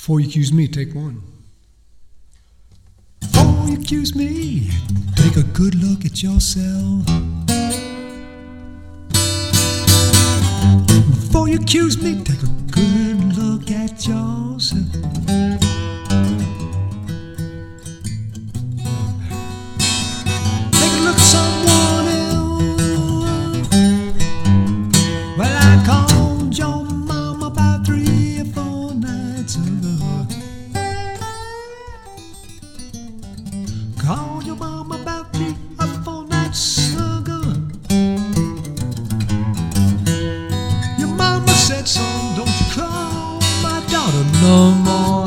Before you accuse me, take one. Before you accuse me, take a good look at yourself. Before you accuse me, take a good look at yourself. Take a look at someone else. Well, I called your mama about 3 or 4 nights ago. Called your mama about 3 or 4 nights ago. Your mama said, son, don't you call my daughter no more.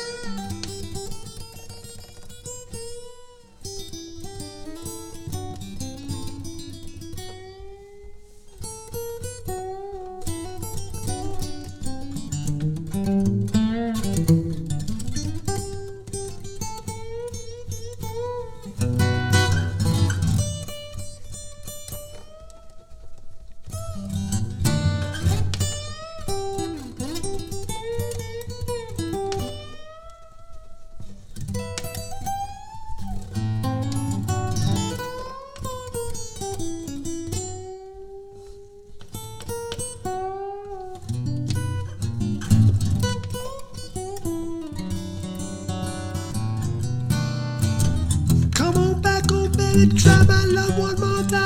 Try my love one more time.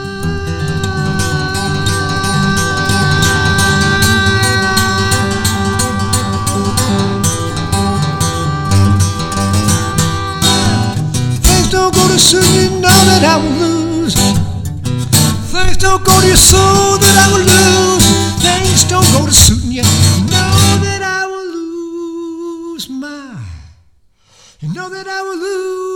Things don't go to suit you, know that I will lose. Things don't go to your soul, that I will lose. Things don't go to suiting you, know that I will lose you know that I will lose.